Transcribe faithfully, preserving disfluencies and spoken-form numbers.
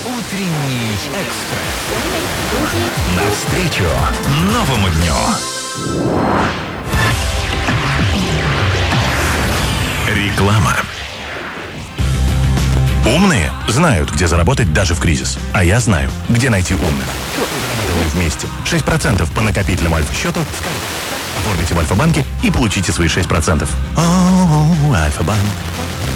Утренний экспресс. Навстречу новому дню. Реклама. Умные знают, где заработать даже в кризис. А я знаю, где найти умных. Давай вместе. шесть процентов по накопительному альфа-счету. Оформите в Альфа-банке и получите свои шесть процентов. О, Альфа-банк.